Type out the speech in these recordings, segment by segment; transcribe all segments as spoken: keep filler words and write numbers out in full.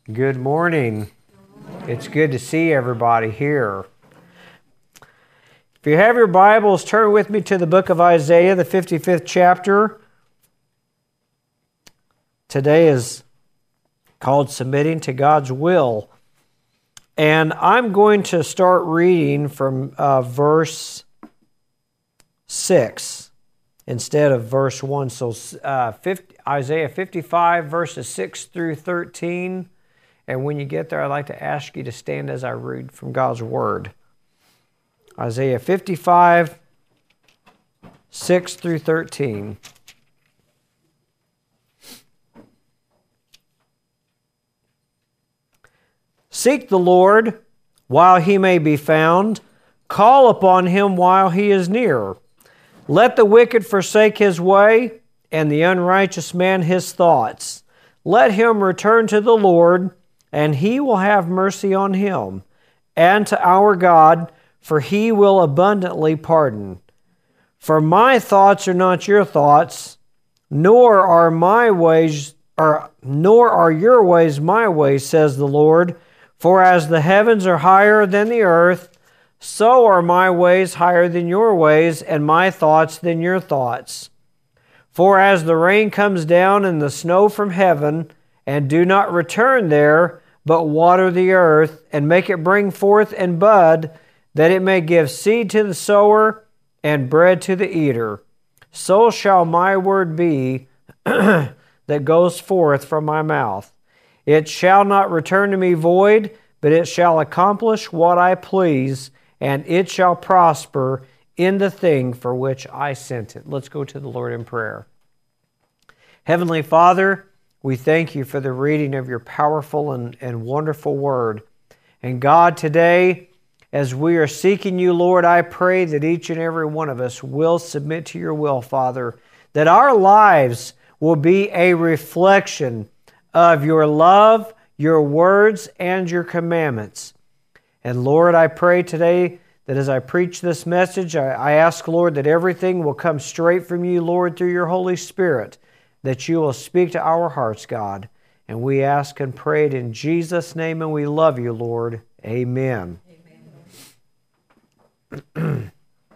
Good morning. It's good to see everybody here. If you have your Bibles, turn with me to the book of Isaiah, the fifty-fifth chapter. Today is called Submitting to God's Will. And I'm going to start reading from uh, verse six instead of verse one. So uh, fifty, Isaiah fifty-five, verses six through thirteen. And when you get there, I'd like to ask you to stand as I read from God's Word. Isaiah fifty-five, six through thirteen. Seek the Lord while he may be found. Call upon him while he is near. Let the wicked forsake his way, and the unrighteous man his thoughts. Let him return to the Lord, and he will have mercy on him, and to our God, for he will abundantly pardon. For my thoughts are not your thoughts, nor are my ways, or nor are your ways my ways, says the Lord. For as the heavens are higher than the earth, so are my ways higher than your ways, and my thoughts than your thoughts. For as the rain comes down and the snow from heaven, and do not return there, but water the earth, and make it bring forth and bud, that it may give seed to the sower and bread to the eater, so shall my word be that goes forth from my mouth. It shall not return to me void, but it shall accomplish what I please, and it shall prosper in the thing for which I sent it. Let's go to the Lord in prayer. Heavenly Father, we thank you for the reading of your powerful and, and wonderful word. And God, today, as we are seeking you, Lord, I pray that each and every one of us will submit to your will, Father, that our lives will be a reflection of your love, your words, and your commandments. And Lord, I pray today that as I preach this message, I, I ask, Lord, that everything will come straight from you, Lord, through your Holy Spirit, that you will speak to our hearts, God. And we ask and pray it in Jesus' name, and we love you, Lord. Amen. Amen.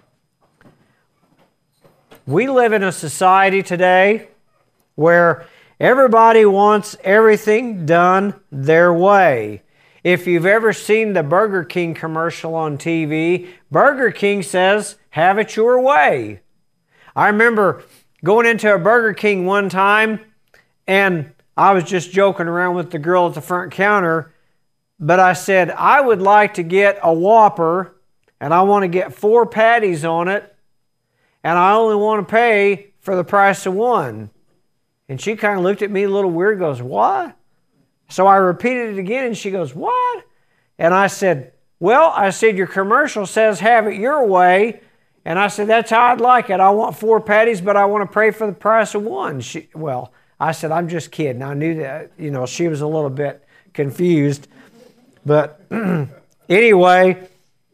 We live in a society today where everybody wants everything done their way. If you've ever seen the Burger King commercial on T V, Burger King says, have it your way. I remember going into a Burger King one time, and I was just joking around with the girl at the front counter, but I said, I would like to get a Whopper, and I want to get four patties on it, and I only want to pay for the price of one. And she kind of looked at me a little weird, goes, what? So I repeated it again, and she goes, what? And I said, well, I said, your commercial says have it your way. And I said, that's how I'd like it. I want four patties, but I want to pay for the price of one. She, well, I said, I'm just kidding. I knew that, you know, she was a little bit confused. But anyway,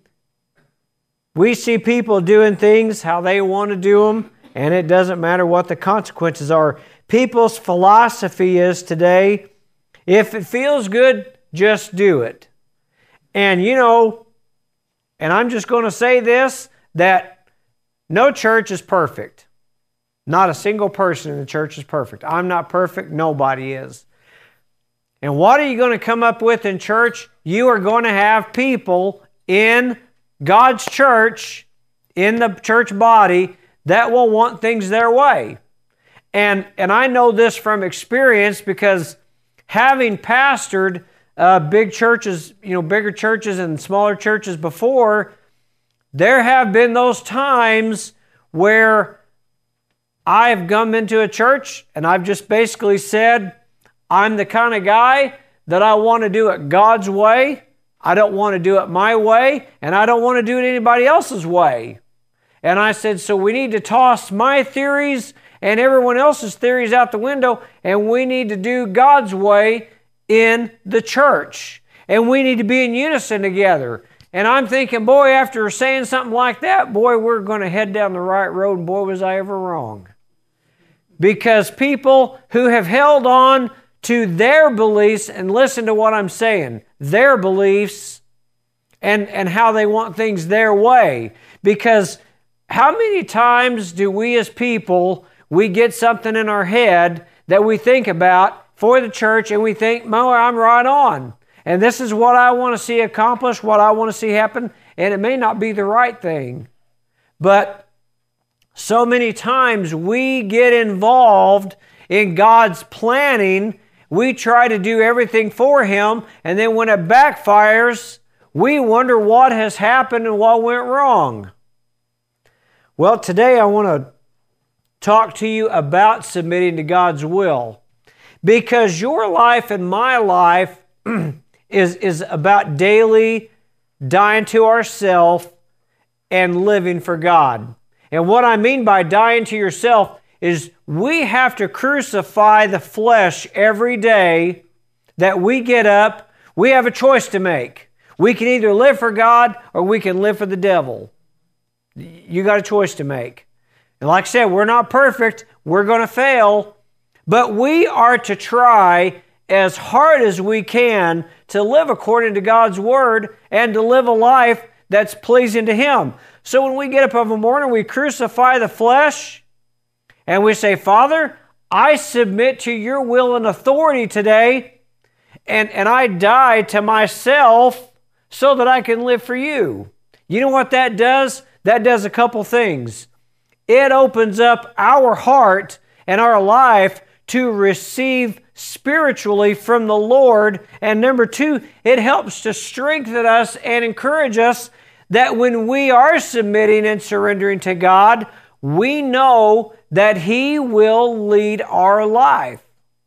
we see people doing things how they want to do them, and it doesn't matter what the consequences are. People's philosophy is today, if it feels good, just do it. And, you know, and I'm just going to say this, that no church is perfect. Not a single person in the church is perfect. I'm not perfect. Nobody is. And what are you going to come up with in church? You are going to have people in God's church, in the church body, that will want things their way. And, and I know this from experience because having pastored uh, big churches, you know, bigger churches and smaller churches before, there have been those times where I've come into a church and I've just basically said, I'm the kind of guy that I want to do it God's way. I don't want to do it my way, and I don't want to do it anybody else's way. And I said, so we need to toss my theories and everyone else's theories out the window, and we need to do God's way in the church. And we need to be in unison together. And I'm thinking, boy, after saying something like that, boy, we're going to head down the right road, and boy, was I ever wrong. Because people who have held on to their beliefs, and listen to what I'm saying, their beliefs and, and how they want things their way. Because how many times do we as people, we get something in our head that we think about for the church, and we think, Mo, I'm right on. And this is what I want to see accomplished, what I want to see happen, and it may not be the right thing. But so many times we get involved in God's planning. We try to do everything for Him, and then when it backfires, we wonder what has happened and what went wrong. Well, today I want to talk to you about submitting to God's will, because your life and my life is, is about daily dying to ourselves and living for God. And what I mean by dying to yourself is we have to crucify the flesh every day that we get up. We have a choice to make. We can either live for God or we can live for the devil. You got a choice to make. And like I said, we're not perfect. We're going to fail. But we are to try as hard as we can to live according to God's Word and to live a life that's pleasing to Him. So when we get up of a morning, we crucify the flesh and we say, Father, I submit to your will and authority today, and, and I die to myself so that I can live for you. You know what that does? That does a couple things. It opens up our heart and our life to receive spiritually from the Lord. And number two, it helps to strengthen us and encourage us that when we are submitting and surrendering to God, we know that He will lead our life.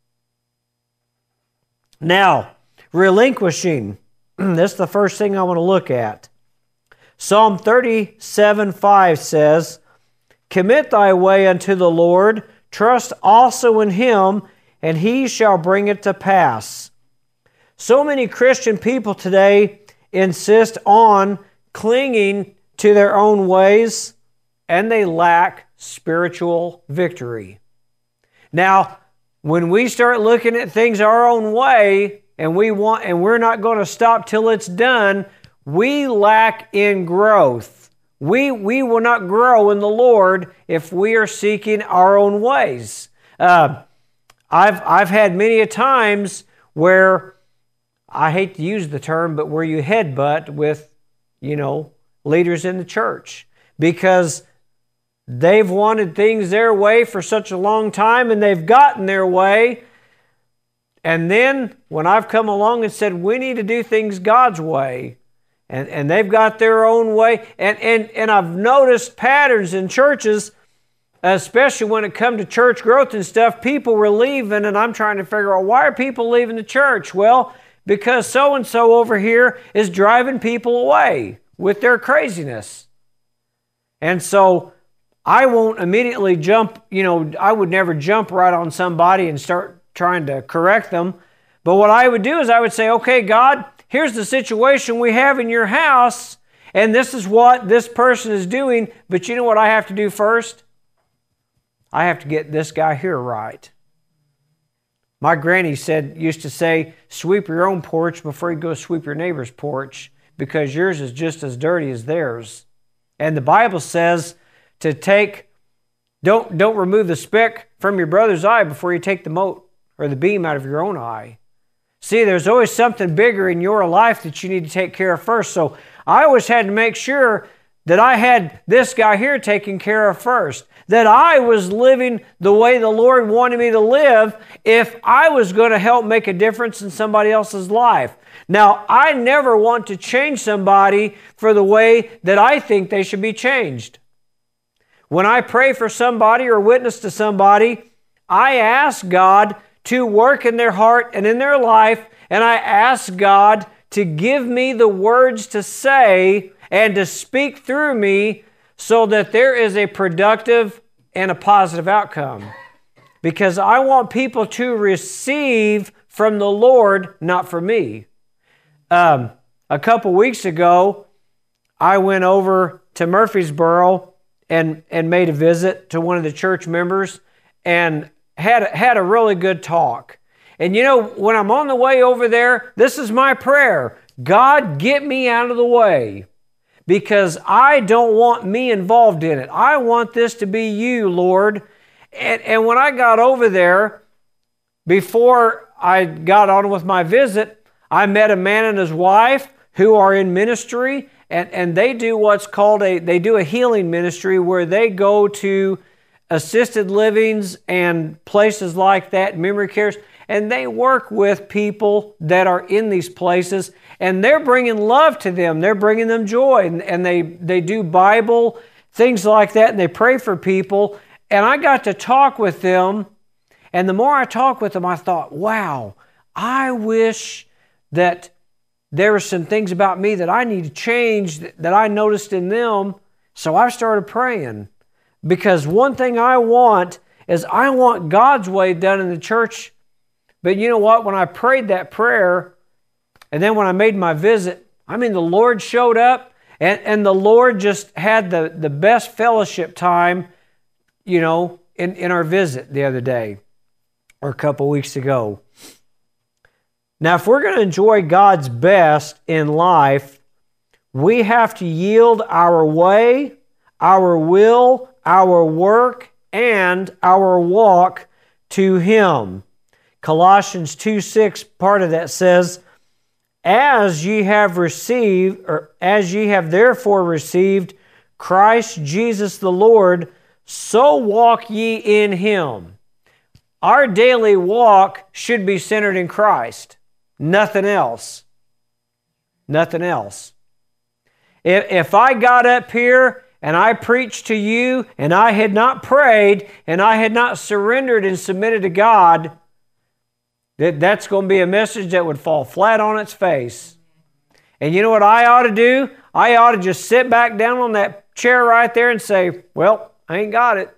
Now, relinquishing. This is the first thing I want to look at. Psalm thirty-seven five says, Commit thy way unto the Lord, trust also in Him, and He shall bring it to pass. So many Christian people today insist on clinging to their own ways, and they lack spiritual victory. Now, when we start looking at things our own way, and we want, and we're not going to stop till it's done, we lack in growth. We, we will not grow in the Lord if we are seeking our own ways. Uh, I've, I've had many a times where, I hate to use the term, but where you headbutt with, you know, leaders in the church, because they've wanted things their way for such a long time, and they've gotten their way. And then when I've come along and said, we need to do things God's way, and, and they've got their own way, and, and, and I've noticed patterns in churches, especially when it comes to church growth and stuff, people were leaving, and I'm trying to figure out, why are people leaving the church? Well, because so-and-so over here is driving people away with their craziness. And so I won't immediately jump, you know, I would never jump right on somebody and start trying to correct them. But what I would do is I would say, okay, God, here's the situation we have in your house, and this is what this person is doing, but you know what I have to do first? I have to get this guy here right. My granny said, used to say, sweep your own porch before you go sweep your neighbor's porch, because yours is just as dirty as theirs. And the Bible says to take, don't, don't remove the speck from your brother's eye before you take the mote or the beam out of your own eye. See, there's always something bigger in your life that you need to take care of first. So I always had to make sure that I had this guy here taken care of first, that I was living the way the Lord wanted me to live if I was going to help make a difference in somebody else's life. Now, I never want to change somebody for the way that I think they should be changed. When I pray for somebody or witness to somebody, I ask God to work in their heart and in their life, and I ask God to give me the words to say and to speak through me so that there is a productive and a positive outcome. Because I want people to receive from the Lord, not from me. Um, a couple weeks ago, I went over to Murfreesboro and, and made a visit to one of the church members and had, had a really good talk. And you know, when I'm on the way over there, this is my prayer. God, get me out of the way, because I don't want me involved in it. I want this to be you, Lord. And, and when I got over there, before I got on with my visit, I met a man and his wife who are in ministry, and, and they do what's called a, they do a healing ministry where they go to assisted livings and places like that, memory cares, and they work with people that are in these places, and they're bringing love to them. They're bringing them joy, and, and they, they do Bible, things like that, and they pray for people. And I got to talk with them, and the more I talked with them, I thought, wow, I wish that there were some things about me that I need to change that I noticed in them. So I started praying, because one thing I want is I want God's way done in the church. But you know what? When I prayed that prayer, and then when I made my visit, I mean, the Lord showed up, and, and the Lord just had the, the best fellowship time, you know, in, in our visit the other day, or a couple weeks ago. Now, if we're going to enjoy God's best in life, we have to yield our way, our will, our work, and our walk to Him. Colossians two six, part of that says, As ye have received, or as ye have therefore received Christ Jesus the Lord, so walk ye in Him. Our daily walk should be centered in Christ. Nothing else. Nothing else. If, if I got up here and I preached to you and I had not prayed and I had not surrendered and submitted to God, that, that's going to be a message that would fall flat on its face. And you know what I ought to do? I ought to just sit back down on that chair right there and say, well, I ain't got it.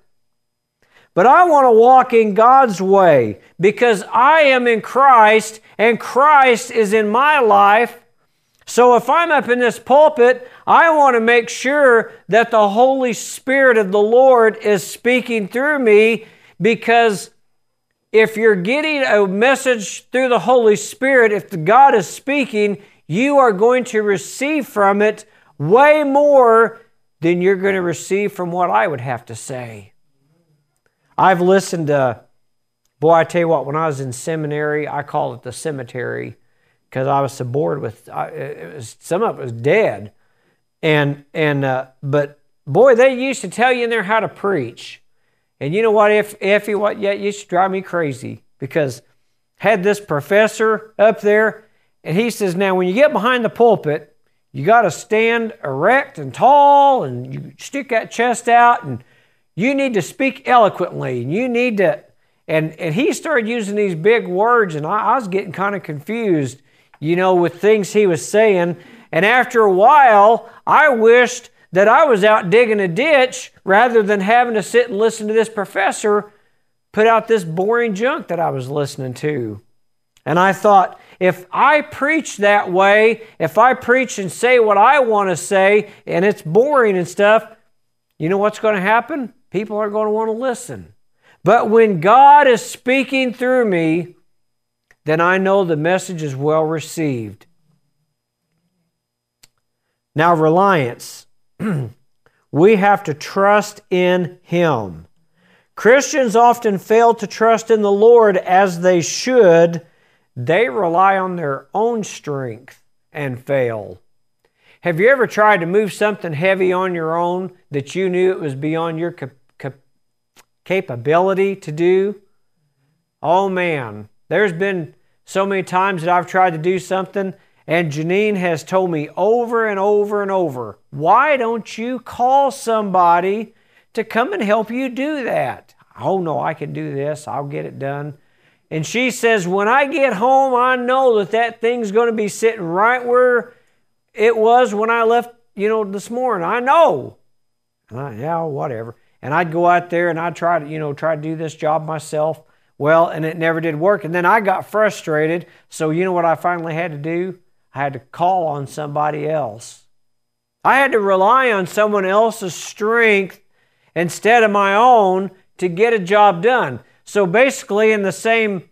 But I want to walk in God's way, because I am in Christ and Christ is in my life. So if I'm up in this pulpit, I want to make sure that the Holy Spirit of the Lord is speaking through me, because if you're getting a message through the Holy Spirit, if the God is speaking, you are going to receive from it way more than you're going to receive from what I would have to say. I've listened to, boy, I tell you what, when I was in seminary, I called it the cemetery, because I was so bored with, I, it was, some of it was dead. And, and uh, but boy, they used to tell you in there how to preach. And you know what, if Effie, what, yeah, it used to drive me crazy, because had this professor up there, and he says, now when you get behind the pulpit, you got to stand erect and tall, and you stick that chest out, and you need to speak eloquently, and you need to, and, and he started using these big words, and I, I was getting kind of confused, you know, with things he was saying. And after a while, I wished that I was out digging a ditch rather than having to sit and listen to this professor put out this boring junk that I was listening to. And I thought, if I preach that way, if I preach and say what I want to say, and it's boring and stuff, you know what's going to happen? People are going to want to listen. But when God is speaking through me, then I know the message is well received. Now, reliance. We have to trust in Him. Christians often fail to trust in the Lord as they should. They rely on their own strength and fail. Have you ever tried to move something heavy on your own that you knew it was beyond your cap- cap- capability to do? Oh man, there's been so many times that I've tried to do something, and Janine has told me over and over and over, why don't you call somebody to come and help you do that? Oh no, I can do this. I'll get it done. And she says, when I get home, I know that that thing's going to be sitting right where it was when I left, you know, this morning. I know. And I, yeah, whatever. And I'd go out there and I'd try to, you know, try to do this job myself. Well, and it never did work. And then I got frustrated. So you know what I finally had to do? I had to call on somebody else. I had to rely on someone else's strength instead of my own to get a job done. So basically, in the same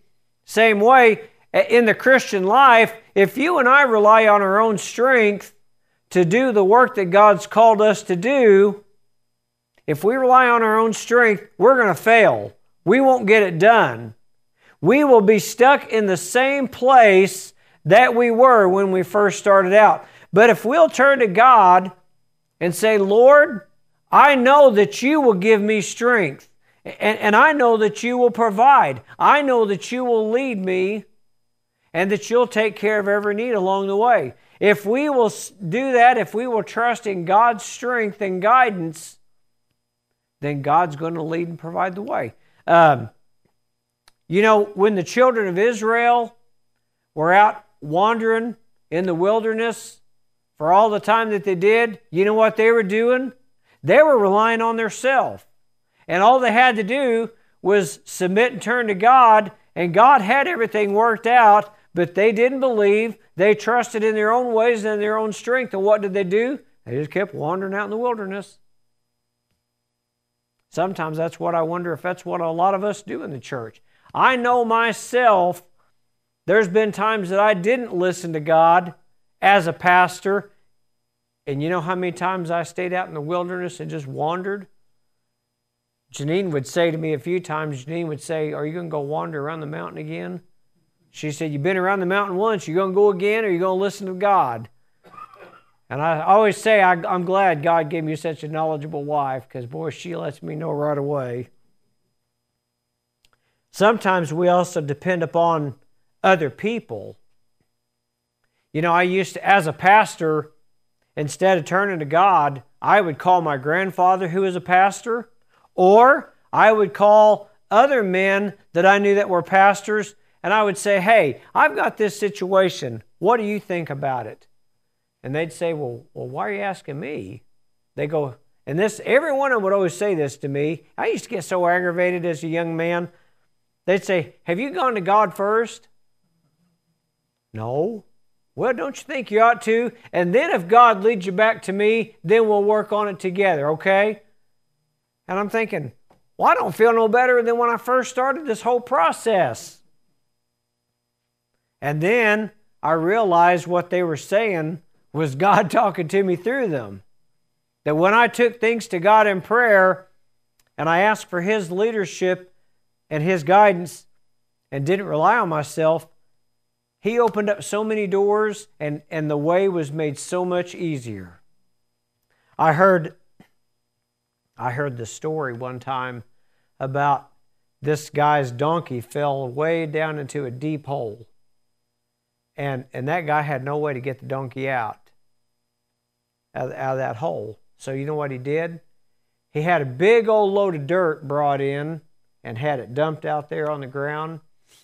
Same way, in the Christian life, if you and I rely on our own strength to do the work that God's called us to do, if we rely on our own strength, we're going to fail. We won't get it done. We will be stuck in the same place that we were when we first started out. But if we'll turn to God and say, Lord, I know that you will give me strength, and, and I know that you will provide. I know that you will lead me, and that you'll take care of every need along the way. If we will do that, if we will trust in God's strength and guidance, then God's going to lead and provide the way. Um, you know, when the children of Israel were out wandering in the wilderness for all the time that they did, you know what they were doing? They were relying on themselves. And all they had to do was submit and turn to God, and God had everything worked out, but they didn't believe. They trusted in their own ways and their own strength. And what did they do? They just kept wandering out in the wilderness. Sometimes that's what I wonder if that's what a lot of us do in the church. I know myself, there's been times that I didn't listen to God as a pastor. And you know how many times I stayed out in the wilderness and just wandered? Janine would say to me a few times, Janine would say, are you going to go wander around the mountain again? She said, you've been around the mountain once, you going to go again, or you going to listen to God? And I always say, I, I'm glad God gave me such a knowledgeable wife, because boy, she lets me know right away. Sometimes we also depend upon other people. You know, I used to, as a pastor, instead of turning to God, I would call my grandfather, who was a pastor, or I would call other men that I knew that were pastors, and I would say, hey, I've got this situation. What do you think about it? And they'd say, well, well, why are you asking me? They go, and this, every one of them would always say this to me. I used to get so aggravated as a young man. They'd say, have you gone to God first? No. Well, don't you think you ought to? And then if God leads you back to me, then we'll work on it together, okay? And I'm thinking, well, I don't feel no better than when I first started this whole process. And then I realized what they were saying was God talking to me through them. That when I took things to God in prayer and I asked for His leadership and His guidance and didn't rely on myself, He opened up so many doors, and, and the way was made so much easier. I heard, I heard the story one time about this guy's donkey fell way down into a deep hole. And, and that guy had no way to get the donkey out, out, out of that hole. So you know what he did? He had a big old load of dirt brought in and had it dumped out there on the ground.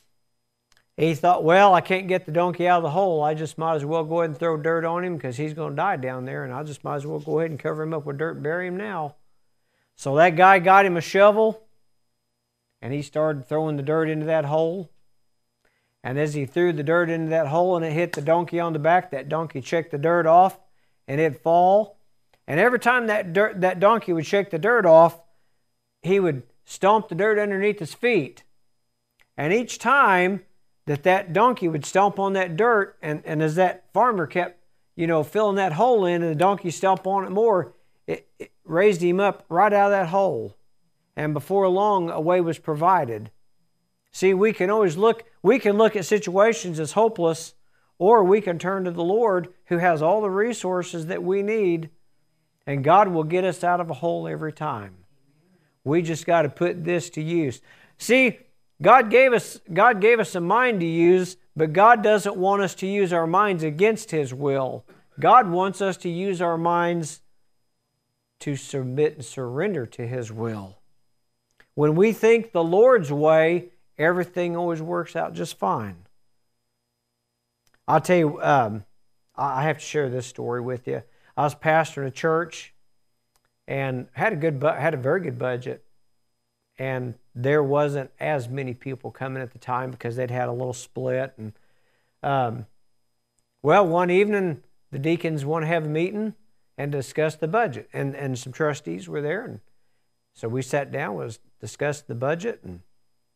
He thought, well, I can't get the donkey out of the hole. I just might as well go ahead and throw dirt on him because he's going to die down there, and I just might as well go ahead and cover him up with dirt and bury him now. So that guy got him a shovel, and he started throwing the dirt into that hole. And as he threw the dirt into that hole and it hit the donkey on the back, that donkey checked the dirt off and it'd fall. And every time that dirt, that donkey would shake the dirt off, he would stomp the dirt underneath his feet. And each time that that donkey would stomp on that dirt, and, and as that farmer kept, you know, filling that hole in and the donkey stomp on it more, it, it raised him up right out of that hole. And before long, a way was provided. See, we can always look, we can look at situations as hopeless, or we can turn to the Lord who has all the resources that we need, and God will get us out of a hole every time. We just got to put this to use. See, God gave us, God gave us a mind to use, but God doesn't want us to use our minds against His will. God wants us to use our minds to submit and surrender to His will. When we think the Lord's way, everything always works out just fine. I'll tell you, um, I have to share this story with you. I was pastoring a church and had a good, bu- had a very good budget, and there wasn't as many people coming at the time because they'd had a little split. And um, well, one evening the deacons want to have a meeting and discuss the budget, and and some trustees were there, and so we sat down, was discussed the budget, and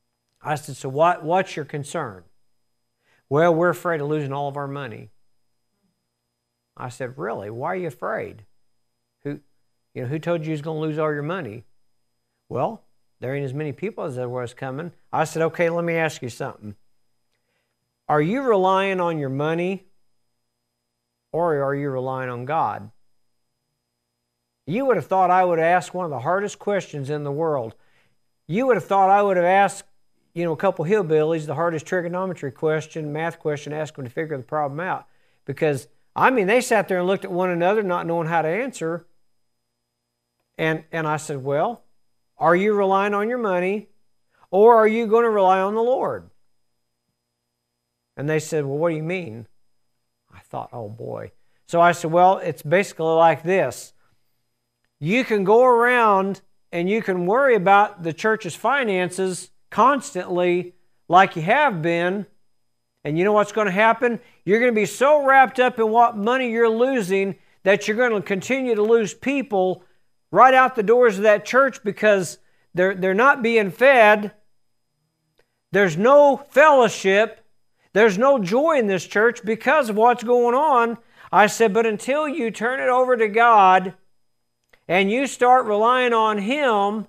I said, so what, what's your concern? Well, we're afraid of losing all of our money. I said, really? Why are you afraid? Who, you know, who told you you was going to lose all your money? Well, there ain't as many people as there was coming. I said, okay, let me ask you something. Are you relying on your money or are you relying on God? You would have thought I would have asked one of the hardest questions in the world. You would have thought I would have asked, you know, a couple hillbillies the hardest trigonometry question, math question, ask them to figure the problem out. Because, I mean, they sat there and looked at one another not knowing how to answer. And, and I said, well, are you relying on your money or are you going to rely on the Lord? And they said, well, what do you mean? I thought, oh boy. So I said, well, it's basically like this. You can go around and you can worry about the church's finances constantly like you have been. And you know what's going to happen? You're going to be so wrapped up in what money you're losing that you're going to continue to lose people right out the doors of that church because they're, they're not being fed. There's no fellowship. There's no joy in this church because of what's going on. I said, but until you turn it over to God and you start relying on Him,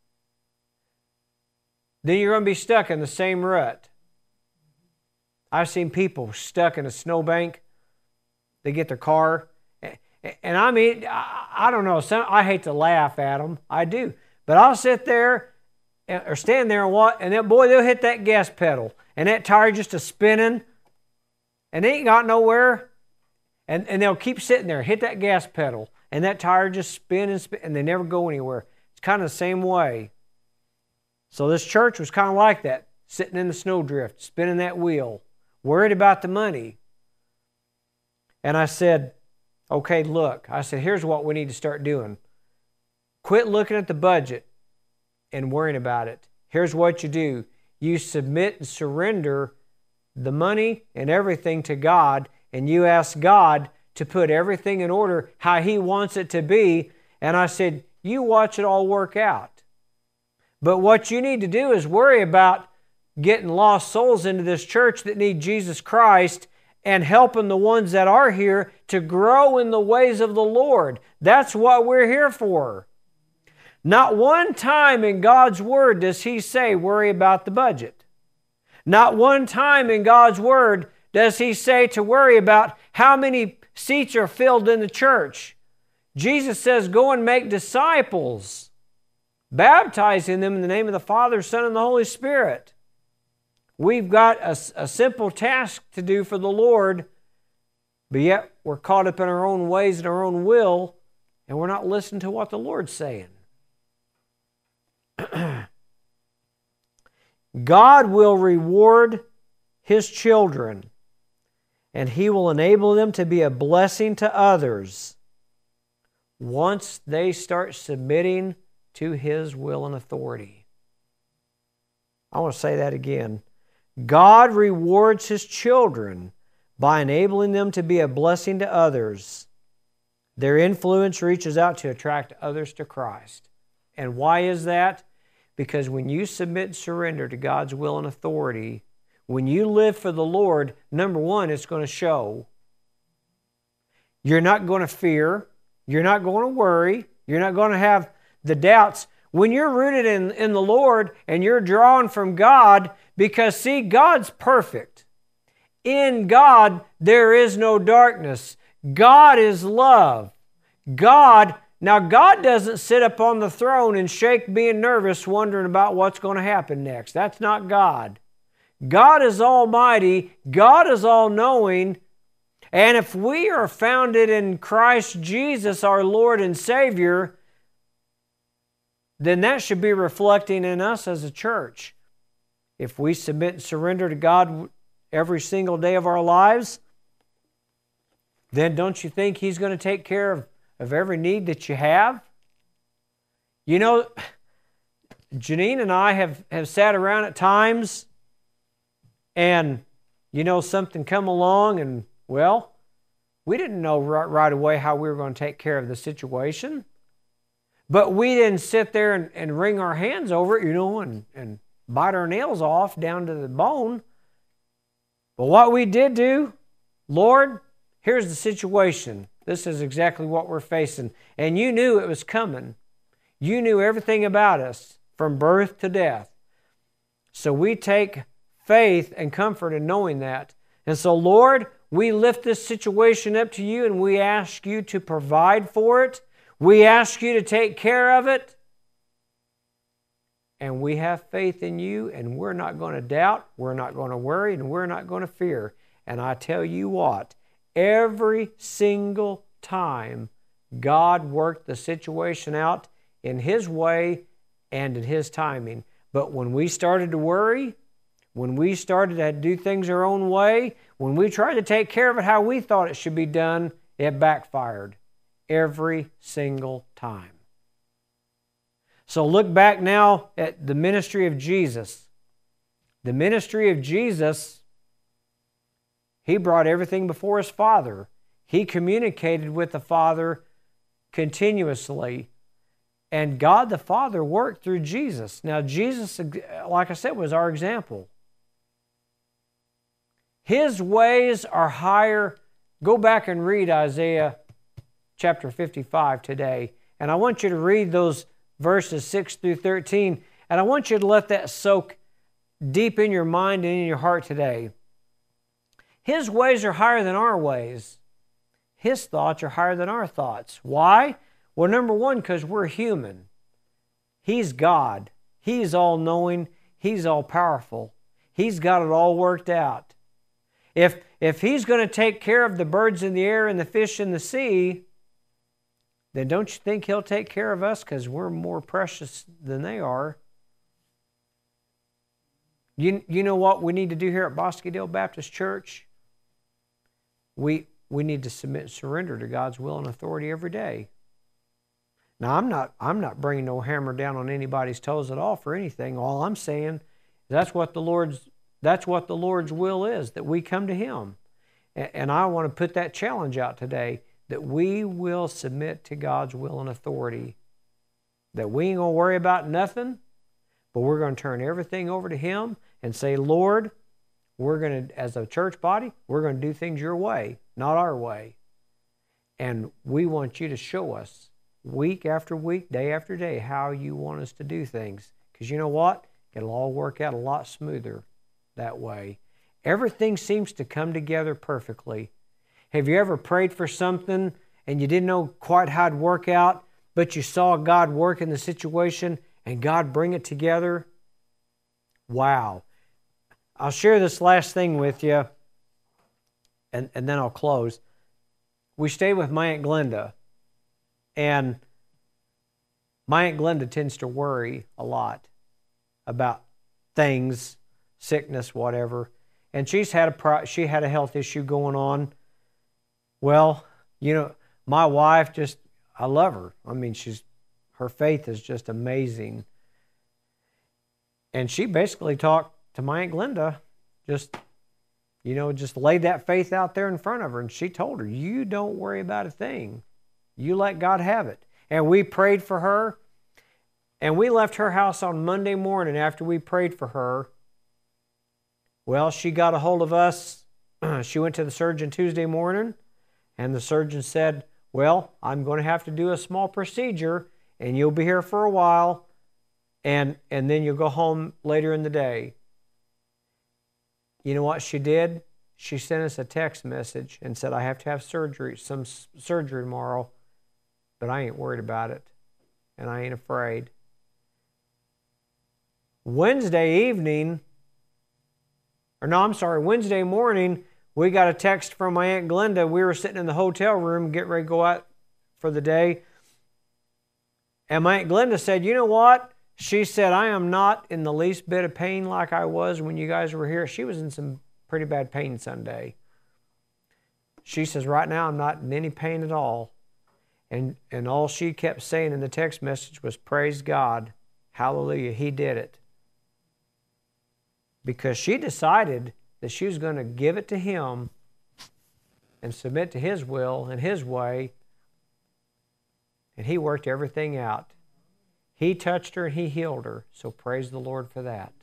then you're going to be stuck in the same rut. I've seen people stuck in a snowbank. They get their car. And I mean, I don't know. Some, I hate to laugh at them. I do. But I'll sit there or stand there and watch, and then, boy, they'll hit that gas pedal. And that tire just a spinning. And they ain't got nowhere. And, and they'll keep sitting there, hit that gas pedal. And that tire just spin and spin, and they never go anywhere. It's kind of the same way. So this church was kind of like that, sitting in the snowdrift, spinning that wheel, worried about the money. And I said, okay, look. I said, here's what we need to start doing. Quit looking at the budget and worrying about it. Here's what you do. You submit and surrender the money and everything to God, and you ask God to put everything in order how He wants it to be. And I said, you watch it all work out. But what you need to do is worry about getting lost souls into this church that need Jesus Christ and helping the ones that are here to grow in the ways of the Lord. That's what we're here for. Not one time in God's Word does He say, worry about the budget. Not one time in God's Word does He say to worry about how many seats are filled in the church. Jesus says, go and make disciples, baptizing them in the name of the Father, Son, and the Holy Spirit. We've got a, a simple task to do for the Lord, but yet we're caught up in our own ways and our own will, and we're not listening to what the Lord's saying. God will reward His children, and He will enable them to be a blessing to others once they start submitting to His will and authority. I want to say that again. God rewards His children by enabling them to be a blessing to others. Their influence reaches out to attract others to Christ. And why is that? Because when you submit and surrender to God's will and authority, when you live for the Lord, number one, it's going to show. You're not going to fear. You're not going to worry. You're not going to have the doubts. When you're rooted in, in the Lord and you're drawn from God, because see, God's perfect. In God, there is no darkness. God is love. God, now God doesn't sit up on the throne and shake being nervous, wondering about what's going to happen next. That's not God. God is almighty. God is all-knowing. And if we are founded in Christ Jesus, our Lord and Savior, then that should be reflecting in us as a church. If we submit and surrender to God every single day of our lives, then don't you think He's going to take care of, of every need that you have? You know, Janine and I have, have sat around at times and, you know, something come along and, well, we didn't know right, right away how we were going to take care of the situation. But we didn't sit there and, and wring our hands over it, you know, and, and bite our nails off down to the bone. But what we did do, Lord, here's the situation. This is exactly what we're facing. And you knew it was coming. You knew everything about us from birth to death. So we take faith and comfort in knowing that. And so, Lord, we lift this situation up to you and we ask you to provide for it. We ask you to take care of it. And we have faith in you, and we're not going to doubt, we're not going to worry, and we're not going to fear. And I tell you what, every single time God worked the situation out in His way and in His timing. But when we started to worry, when we started to do things our own way, when we tried to take care of it how we thought it should be done, it backfired every single time. So look back now at the ministry of Jesus. The ministry of Jesus, He brought everything before His Father. He communicated with the Father continuously. And God the Father worked through Jesus. Now Jesus, like I said, was our example. His ways are higher. Go back and read Isaiah chapter fifty-five today. And I want you to read those verses six through thirteen. And I want you to let that soak deep in your mind and in your heart today. His ways are higher than our ways. His thoughts are higher than our thoughts. Why? Well, number one, because we're human. He's God. He's all-knowing. He's all-powerful. He's got it all worked out. If, if He's going to take care of the birds in the air and the fish in the sea, then don't you think He'll take care of us because we're more precious than they are? You, you know what we need to do here at Bosquedale Baptist Church? We, we need to submit and surrender to God's will and authority every day. Now, I'm not, I'm not bringing no hammer down on anybody's toes at all for anything. All I'm saying is that's what the Lord's, that's what the Lord's will is, that we come to Him. And, and I want to put that challenge out today, that we will submit to God's will and authority. That we ain't going to worry about nothing, but we're going to turn everything over to Him and say, Lord, we're going to, as a church body, we're going to do things your way, not our way. And we want you to show us week after week, day after day, how you want us to do things. Because you know what? It'll all work out a lot smoother that way. Everything seems to come together perfectly. Have you ever prayed for something and you didn't know quite how it'd work out, but you saw God work in the situation and God bring it together? Wow. I'll share this last thing with you, and, and then I'll close. We stayed with my Aunt Glenda, and my Aunt Glenda tends to worry a lot about things, sickness, whatever. And she's had a pro- she had a health issue going on. Well, you know, my wife just, I love her. I mean, she's, her faith is just amazing. And she basically talked to my Aunt Glenda, just, you know, just laid that faith out there in front of her. And she told her, you don't worry about a thing. You let God have it. And we prayed for her. And we left her house on Monday morning after we prayed for her. Well, she got a hold of us. She went to the surgeon Tuesday morning. And the surgeon said, well, I'm going to have to do a small procedure. And you'll be here for a while. And, and then you'll go home later in the day. You know what she did? She sent us a text message and said, I have to have surgery, some surgery tomorrow. But I ain't worried about it, and I ain't afraid. Wednesday evening, or no, I'm sorry, Wednesday morning, we got a text from my Aunt Glenda. We were sitting in the hotel room, getting ready to go out for the day. And my Aunt Glenda said, you know what? She said, I am not in the least bit of pain like I was when you guys were here. She was in some pretty bad pain Sunday. She says, right now I'm not in any pain at all. And, and all she kept saying in the text message was, praise God, hallelujah, He did it. Because she decided that she was going to give it to Him and submit to His will and His way. And He worked everything out. He touched her and He healed her. So praise the Lord for that.